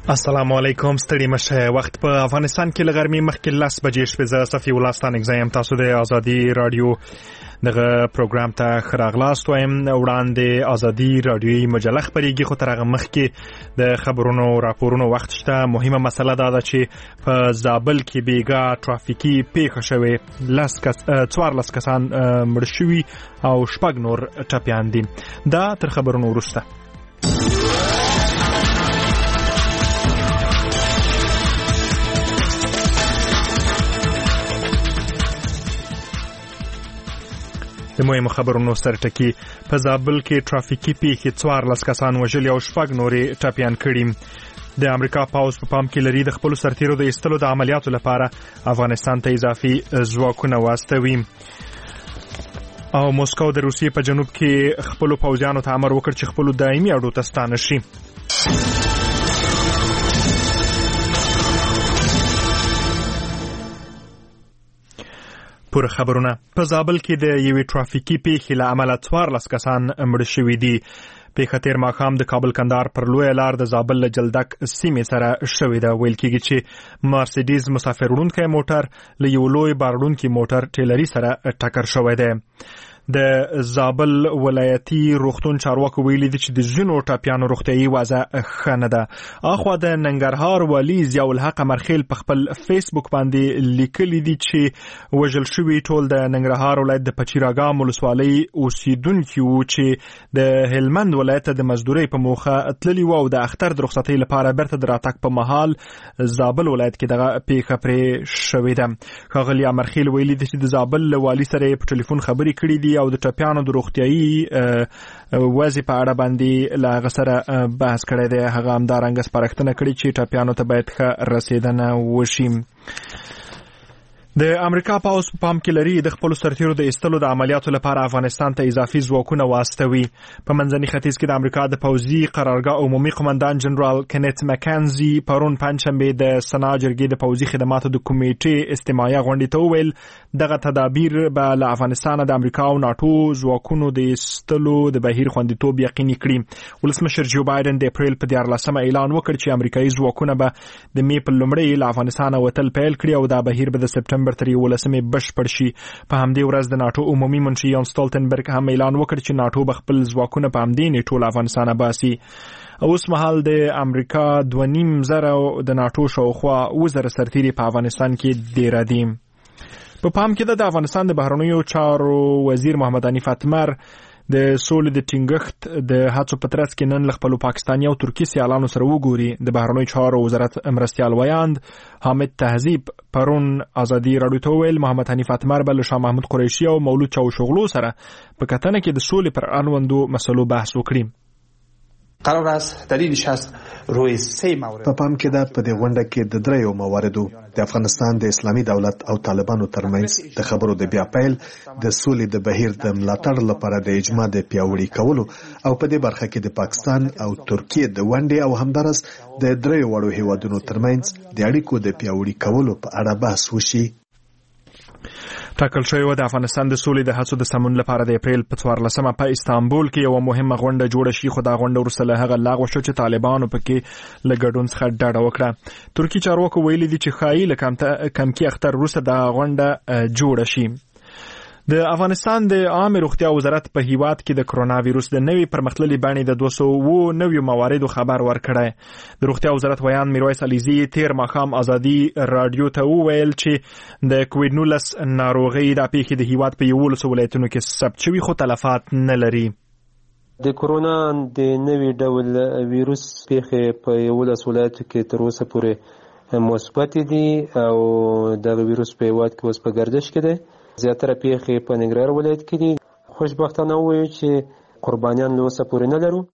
السلام علیکم. ستړي مشه. وخت په افغانستان کې لغرمې مخکې 10 بجې شپې. زه صفي الله ستانک زایم. تاسو د ازادي رادیو دغه پروګرام ته خراغلاست وایم. وړاندې ازادي رادیوي مجله خبرېږي، خو تر هغه مخکې د خبرونو راپورونو وخت شته. مهمه مسله دا ده چې په زابل کې بیګا ترافیکي پیښه شوې. 14 کسان مړ شوي او 6 نور ټپیان دي. دا تر خبرونو وروسته. د مهمو خبرونو سرټکی. په زابل کې ترافیکي پیښې 14 کسان وژلي او 6 نورې ټپیان کړي. د امریکا پاوز په پام کې لري د خپل سرتیرو د ایستلو د عملیاتو لپاره افغانستان ته اضافي ځواکونه واستوي. او موسکو د روسیې په جنوب کې خپل پوځیانو ته امر وکړ چې خپل دایمي اډو ته ستانه شي. پوره خبرونه. په زابل کې د یوې ترافیکي پیښې له امله 14 کسان مړه شوي دي. پیښه تیر ماښام د کابل کندهار پر لویه لار د زابل له جلدک سیمې سره شوې ده. ویل کېږي چې مرسیډیز مسافر وړونکی موټر له یو لوی بار وړونکي موټر ټیلري سره ټکر شوی دی. د زابل ولایتي روغتون چارواکو ویلي دي چې د ځینو ټپیانو روغتیایي وضع ښه نه ده. اخوا د ننګرهار والي ضیاء الحق امرخیل په خپل فیسبوک باندې لیکلي دي چې وژل شوي ټول د ننګرهار ولایت د پچیراګام ولسوالۍ اوسیدونکي وو چې د هلمند ولایت د مزدورۍ په موخه تللي وو او د اختر د رخصتۍ لپاره بیرته د راتګ په مهال زابل ولایت کې دغه پیښه پرې شوې ده. ښاغلي امرخیل ویلي دي چې د زابل والي سره په ټلیفون خبرې کړې دي او د ټپیانو د روغتیایي وضع په اړه باندې له هغه سره بحث کړی دی. هغه همدارنګه سپارښتنه کړې چې ټپیانو ته باید ښه رسیدنه وشي. د امریکا پاوز په پام کې لري د خپل سرتیرو د ایستلو د عملیاتو لپاره افغانستان ته اضافي ځواکونه واستوي. په منځني ختیځ کې د امریکا د پوځي قرارګاه عمومي قومندان جنرال کنیت مکانزي پرون پنځشنبه د سنا جرګې د پوځي خدماتو د کمیټې استماعي غونډې ته وویل دغه تدابیر به له افغانستان د امریکا او ناتو ځواکونو د ایستلو د بهیر خوندیتوب یقیني کړي. ولسمشر جو بایدن د اپریل په 14 اعلان وکړ چې امریکایي ځواکونه به د مې په لومړۍ له افغانستان وتل پیل کړي او دا بهیر به د سپټمبر تر 11 بشپړ شي. په همدې ورځ د ناتو عمومي منشي یان سټولټنبرګ هم اعلان وکړ چې ناتو به خپل ځواکونه په همدې نیټو له افغانستانه باسي. اوس مهال د امریکا 2.5 د ناتو شاوخوا 1000 سرتیري په افغانستان کې ډیر دي. په پام کې د افغانستان د بهرنیو چارو وزیر محمد حنیف اتمر د سولې د ټینګښت د هڅو په ترڅ کې نن له خپلو پاکستاني او ترکي سیالانو سره وګوري. د بهرنیو چارو وزارت مرستیال ویاند حامد تهذیب پرون ازادي رادیو ته ویل محمد حنیف اتمر به له شاه محمود قریشي او مولود چاوشغلو سره په کتنه کې د سولې پر اړوندو مسلو بحث وکړي. قرار است در این نشست روی 3 مورد په پام کې ده په دې غونډه کې د دریو مواردو د افغانستان د اسلامي دولت او طالبانو ترمنځ د خبرو د بیا پیل، د سولې د بهیر د ملاتړ لپاره د اجماع د پیاوړي کولو او په دې برخه کې د پاکستان او ترکیه د ونډې او همدارس د دریو وړو هیوادونو ترمنځ د اړیکو د پیاوړي کولو په اړه بحث وشي. ټاکل شوی د افغانستان د سولې د هڅو د سمون لپاره د اپریل په 14 په استانبول کې یو مهمه غونډه جوړه شي، خو دا غونډه وروسته له هغه لغوه شو چې طالبانو پکې له ګډون څخه ډډه وکړه. ترکي چارواکو ویلي دي چې ښایي له کمکي اختر وروسته دا غونډه جوړه شي. د افغانستان د عامه روغتیا وزارت په هیواد کې د کرونا وایروس د نوې پرمختللې بڼې د 209 مواردو خبر ورکړی. د روغتیا وزارت ویان میرویس علیزی تیر ماښام ازادي رادیو ته وویل چې د کووډ 19 ناروغي د پیښې د هیواد په 11 ولایتونو کې ثبت شوي خو تلفات نه لري. د کرونا د نوې ډول وایروس پیښې په 11 ولایتونو کې تر اوسه پورې مثبت دي او د وایروس په هیواد کې اوس په گردش کې دی. زیاتره پیښې په ننګرهار ولایت کې دي. خوشبختانه وایو چې قربانیان له اوسه پورې نه لرو.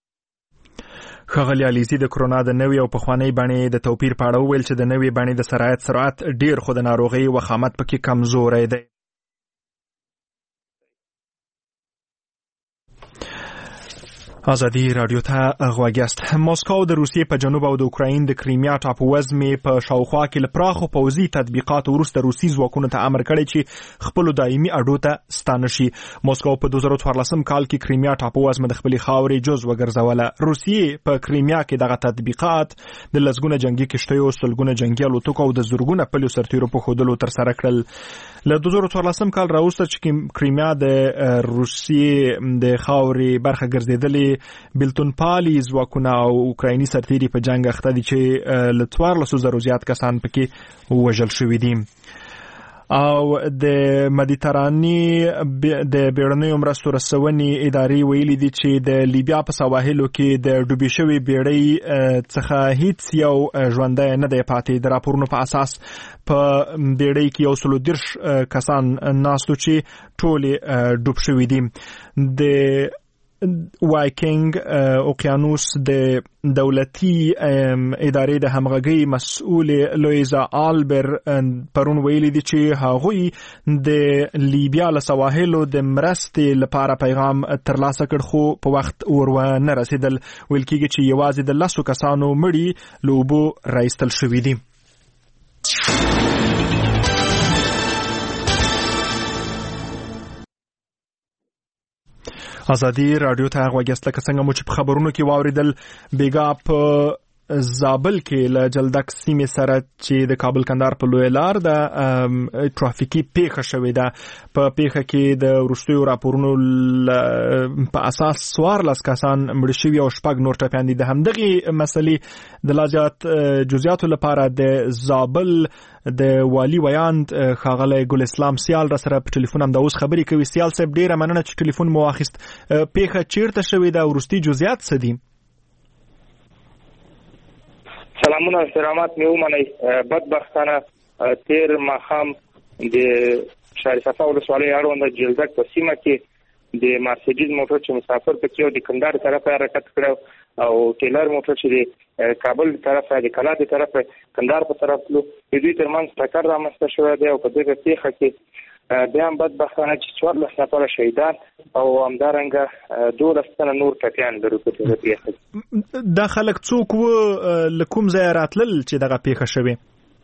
ښاغلي علیزي د کرونا د نوې او پخوانۍ بڼې د توپیر په اړه وویل چې د نوې بڼې د سرعت ډیر خو د ناروغۍ وخامت پکې کمزوری دی. ازادي رادیو ته غواګست. مسکو د روسیې په جنوب او د اوکراین د کریمیا ټاپووزمې په شاوخوا کې له پراخو پوځي تطبیقاتو وروسته روسي ځواکونو ته امر کړی چې خپل دایمي اډو ته ستانه شي. مسکو په 2014 کال کې کریمیا ټاپووزم د خپل خاورې جز وګرځوله. روسیې په کریمیا کې دغه تطبیقات د لسګونه جنگي کشتیو، سلګونه جنگي الوتکو او د زورګونه پلیو سرتیرو په خودلو تر سره کړل. له 2014 کال راوسته چې کریمیا د روسیې د خاورې برخه ګرځیدلې، بلتون پالي ځواکونه او اوکرایني سرتیري په جنگ اخته دي چې له 1400 زیات کسان پکې وژل شوي دي. او د مدیترانې د بیړنیو مرستو رسونې ادارې ویلي دي چې د لیبیا په سواحلو کې د ډوبې شوې بیړۍ څخه هیڅ یو ژوندی نه دی پاتې. د راپورونو په اساس په بیړۍ کې 130 کسان ناستو چې ټول ډوب شوي دي. د وایکینګ اوقیانوس د دولتي ادارې د همغږۍ مسؤل لویزا آلبر پرون ویلي دي چې هغوی د لیبیا له سواحلو د مرستې لپاره پیغام ترلاسه کړ، خو په وخت ورونه رسیدل. ویل کېږي چې یوازې د 10 کسانو مړي له اوبو راایستل شوي دي. ازادي رادیو ته غواګست. لکه څنګه مو چې په خبرونو کې واوریدل، بیګا په زابل کې له جلدک سیمې سره چې د کابل کندهار په لوی لار د ټرافیکي پیښه شوې ده. په پیښه کې د وروستیو راپورونو په اساس 14 کسان مړه شوي او 6 نور ټپیان دي. د همدغې مسلې د لا زیات جزئیاتو لپاره د زابل د والی ویاند ښاغلی ګل اسلام سیال را سره په ټلیفون هم د اوس خبرې کوي. سیال صاحب ډیره مننه چې ټلیفون مو واخیست. پیښه چیرته شوې ده او وروستي جزئیات څه دي؟ سلامونه احترامات مې ومنئ. بدبختانه تیر ماښام د شهرصفا ولسوالۍ اړوند جلدک په سیمه کې د مرسیډیز موټر چې مسافر پکې او د کندهار طرفه حرکت کړو او ټیلر موټر چې د کابل طرفه د کلا د طرفه کندهار په طرف تلو، د دوی ترمنځ ټکر رامنځته شوی دی او په دغه پیښه کې بیا هم بدبختانه چې 14 نفره شهیدان او همدارنګه 12 تنه نور ټپیان لرو په دغه پیښه. دا خلک څوک و له کوم ځای راتلل چې دغه پیښه شوې؟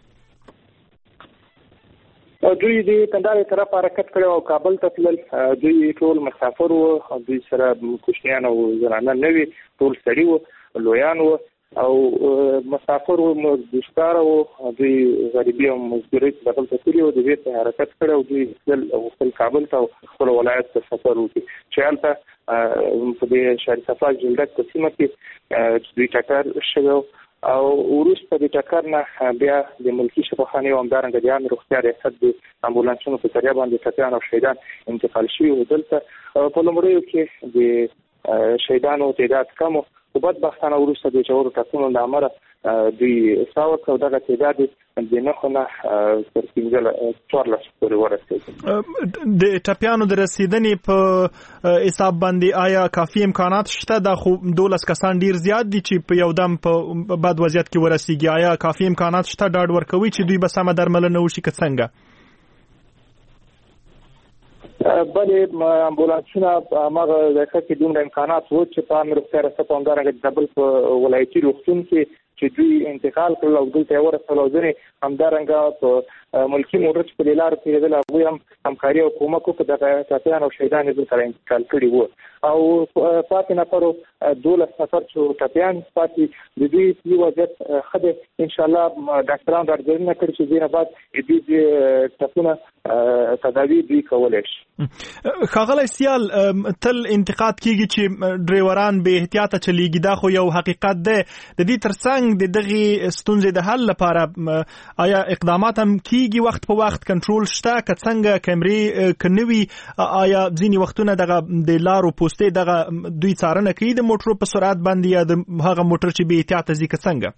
دوی د کندهار طرف حرکت کړو او کابل ته تلل. دوی ټول مسافر وو، دوی سره کوچنیان او زنانه نه وي، ټول سړي وو، لویان وو او مسافر وو، دوستار وو. دوی غریبي او مزدوري د بل ته تللی وو، د دې ته حرکت کړو. دوی خپل کابل ته خپل ولایت ته سفر وکړي چې هلته په دې شهرصفا جلدک په سیمه کې دوی ټکر شوی او وروسته د ټکر نه بیا د ملکي شفاخانې او همدارنګه د عامې روغتیا ریاست د امبولانسونو په ذریعه باندې ټپیان او شهیدان انتقال شوي وو. دلته په لومړیو کې د شهیدانو تعداد کم و، خو بدبختانه وروسته د ژورو ټپونو له امله دوی ساه ورکړه او دغه تعداد د 9 نه تر 14 پورې ورسېد. د ټپیانو د رسیدنې په حساب باندې آیا کافي امکانات شته؟ دا خو 12 کسان ډیر زیات دي چې په یو دم په بد وضعیت کې ورسیږي. آیا کافي امکانات شته ډاډ ورکوي چې دوی به سمه درملنه وشي که څنګه؟ بلې امبولانسونه هغه ځای کې دومره امکانات وو چې په عامې روغتیا ریاست او همدارنګه د بل په ولایتي روغتون کې چې دوی انتقال کړل او دلته یې ورسول او ځینې همدارنګه په ملکي موټر چې په دې لارو تېرېدل هغوی هم همکاري او کومک وکړو. دغه ټپیان او شهیدان یې دلته انتقال کړي وو او پاتې نفرو 12 نفر چې ټپیان پاتې د دوی طبي وضعیت ښه دی. انشاءالله ډاکټران راډګرنه کړي چې دې نه بعد دوی ټپونه تداوي دوی کولی شي. ښاغلی سیال، تل انتقاد کیږي چې ډریوران بې احتیاطه چلیږي. دا خو یو حقیقت دی. د دې ترڅنګ د دغې ستونزې د حل لپاره آیا اقدامات هم کیږي وخت په وخت؟ کنټرول شته که څنګه؟ کیمرې که نه وي آیا ځینې وختونه دغه د لارو پوستې دغه دوی څارنه کوي د موټرو په سرعت باندې یا د هغه موټر چې بې احتیاطه ځي که څنګه؟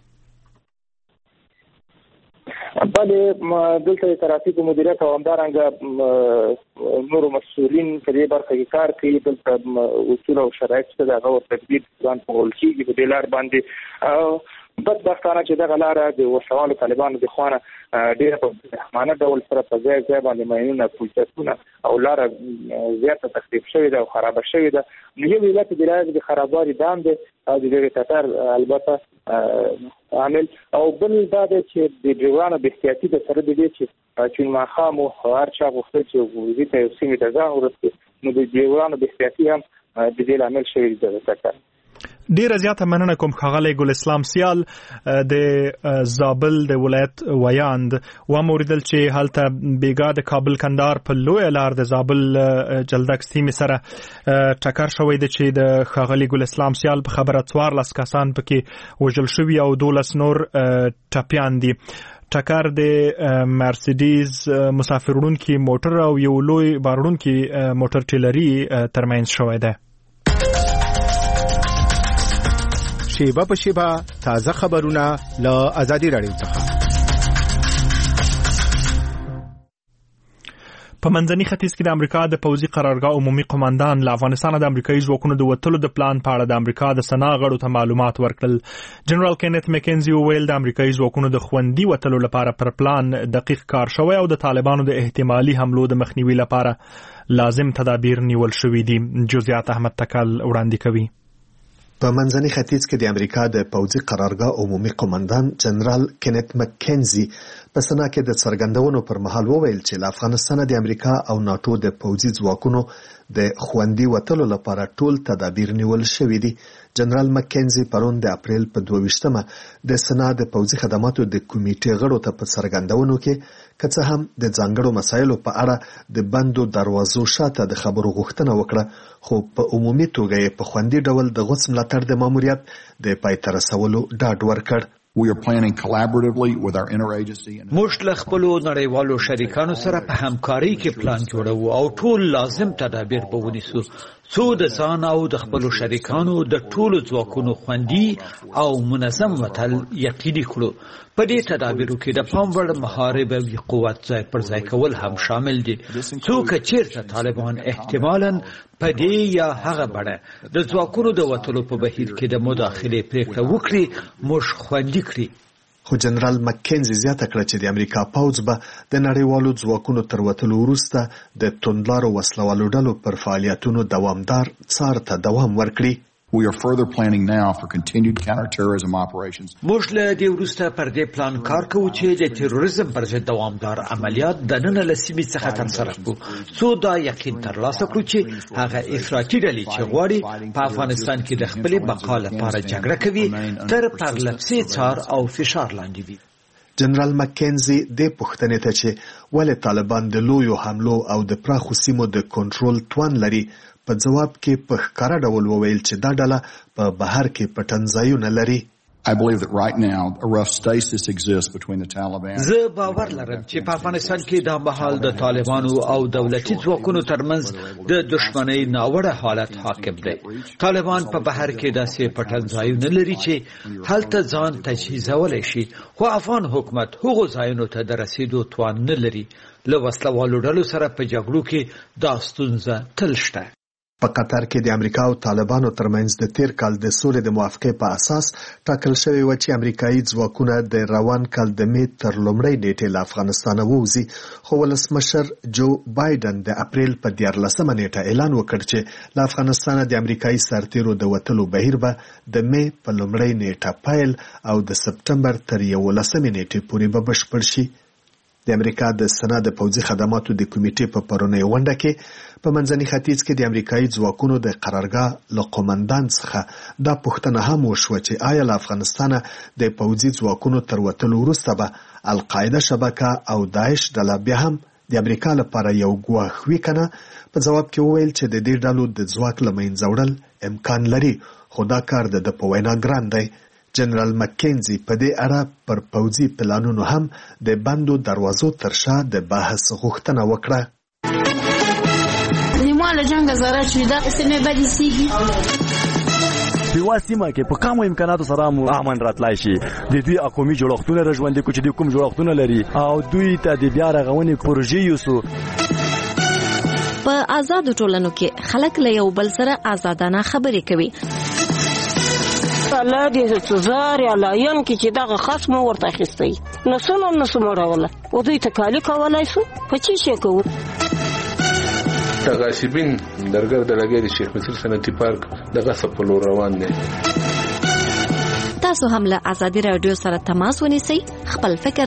بلې دلته د ترافیکو مدیریت او همدارنګه نورو مسؤلین په دې برخه کې کار کوي. دلته اصول او شرایط شته، د هغه تطبیق ځان په ول کېږي په دې لار باندې. بدبختانه چې دغه لاره د وسوالو طالبانو د خوانه ډېر په رحمانه ډول سره په ځای باندې ماینونه پولیسونه او لاره زیاته تخریب شوې ده او خراب شوې ده. نو یو علت د راځي د خرابوالي دام ده او د دې تطر البته عامل او بل دا ده چې د ډیوانو د احتیاطي د سره د دې چې ماخام او هر چا غوښتل چې وزې ته سیمه ته ځان ورسوي نو د ډیوانو د احتیاطي هم د دې عامل شوی دی. ډیره زیاته مننه کوم ښاغلی ګل اسلام سیال د زابل د ولایت ویاند و موریدل چې هلته بیګا د کابل کندهار په لوی لار د زابل جلدک سیمې سره ټکر شوی دی چې د ښاغلی ګل اسلام سیال په خبره 14 کسان پکې وژل شوي او 12 نور ټپیان دي. ټکر د مرسیډیز مسافر وړونکي موټر او یو لوی بار وړونکي موټر ټیلري ترمنځ شوی دی. شیبه په شیبه تازه خبرونه له آزادي رادیو څخه. په منځني ختیځ کې د امریکا د پوځي قرارګاه عمومي قوماندان له افغانستان د امریکایي ځواکونو د وټلو د پلان په اړه د امریکا د سنا غړو ته معلومات ورکړل. جنرال کینت مکنزي وویل د امریکایي ځواکونو د خوندي وټلو لپاره پر پلان دقیق کار شوی او د طالبانو د احتمالي حملو د مخنیوي لپاره لازم تدابیر نیول شوي دي. جزئیات احمد تکل وړاندې کوي. په منځني ختیځ کې د امریکا د پوځي قرارګاه عمومي قوماندان جنرال کینت مکنزي په سنا کې د څرګندونو پر مهال وویل چې له افغانستان د امریکا او ناتو د پوځي ځواکونو د خوندي وټلو لپاره ټول تدابیر نیول شوي دي. جنرال مکنزي پرون د اپریل په 22مه د سنا د پوځي خدماتو د کمیټې غړو ته په څرګندونو کې که څه هم د ځانګړو مسایلو په اړه د بندو دروازو شاته د خبرو غوښتنه وکړه، خو په عمومي توګه یې په خوندي ډول د غوڅ ملاتړ د ماموریت د پای ته رسولو ډاډ ورکړ. موږ له خپلو نړیوالو شریکانو سره په همکارۍ کې پلان جوړو او ټول لازم تدابیر به ونیسو څو د ځان او د خپلو شریکانو د ټولو ځواکونو خوندي او منظم وتل یقیني کړو. په دې تدابیرو کې د پام وړ محارب او قوت ځای پر ځای کول هم شامل دي. څوک چیرته طالبان احتمالاً په دې یا هغه بڼه د ځواکونو د وټلو په بهیر کې د مداخلې پریکړه وکړي موږ خوندي کړي. خو جنرال مکنزي زیاته کړه چې د امریکا پوځ به د نړیوالو ځواکونو تر وټلو وروسته د توندلارو وسلوالو ډلو پر فعالیتونو دوامدار څار ته دوام ورکړي. We are further planning now for continued counterterrorism operations. موږ له دې وروسته پر دې پلان کار کوو چې د تروریزم پر ضد دوامدار عملیات د نن له سیمې څخه ترسره کړو څو دا یقین ترلاسه کړو چې هغه افراطي ډلې چې غواړي په افغانستان کې د خپلې بقا لپاره جګړه کوي تر پرلپسې څار او فشار لاندې وي. جنرال مکنزي د پښتنې ته چې ولې طالبان د لویو حملو او د پراخو سیمو د کنټرول توان لري په جواب کې په ښکاره ډول وویل چې دا ډله په بهر کې پټنځایونه لري. I believe that right now a rough stasis exists between the Taliban. زه باور لرم چې په افغانستان کې د مهال د طالبانو او دولتي ځواکونو ترمنځ د دښمنۍ ناوړه حالت حاکم دی. طالبان په بهر کې داسې پټنځایونه لري چې هلته ځان تجهیزولی شي، خو افغان حکومت هغو ځایونو ته د رسیدو توان نه لري. له وسلوالو ډلو سره په جګړو کې دا ستونزه تل شته. په قطر کې د امریکا او طالبانو ترمنځ د تیر کال د سولې د موافقې په اساس ټاکل شوی و چې امریکایي ځواکونه د روان کال د می تر لومړۍ نیټې له افغانستانه ووځي، خو ولسمشر جو بایدن د اپریل په 14مه نیټه اعلان وکړ چې له افغانستانه د امریکایي سرتیرو د وټلو بهیر به د می په لومړۍ نیټه پیل او د سپټمبر تر 11مې نیټې پورې به بشپړ شي. د امریکا د سنا د پوځي خدماتو د کمیټې په پرونی غونډه کې په منځني ختیځ کې د امریکایي ځواکونو د قرارګاه له قوماندان څخه دا پوښتنه هم وشوه چې آیا له افغانستانه د پوځي ځواکونو تر وټلو وروسته به القاعده شبکه او داعش ډله بیا هم د امریکا لپاره یو ګواښ وي کنه. په جواب کې وویل چې د دې ډلو د ځواک له منځه وړل امکان لري، خو دا کار د په وینا ګران دی. جنرال مکنزي په دې اړه پر پوځي پلانونو هم د بندو دروازو تر شا د بحث غوښتنه وکړه. نیماله جنگ زره چې دا سمې بدې سیږي په واسطه کې په کومو امکاناتو سره مو امن راتلای شي. د دوی اقومي جوړښتونه رژوندې کوي چې د کوم جوړښتونه لري او دوی ته د بیا رغونې پروژې یوسو. په آزادو ټولنو کې خلک له یو بل سره آزادانه خبرې کوي. الله دې سزار یا لاین کې چې دغه خاص مو ورته اخیستی نو سموراوله او دوی تکالی کولای شو په چی شي کوو غاصبین درګر د لګي د شیخ مصر صنعتي پارک دغه سپلو روان دي. تاسو هم له آزادي رادیو سره تماس ونیسئ، خپل فکر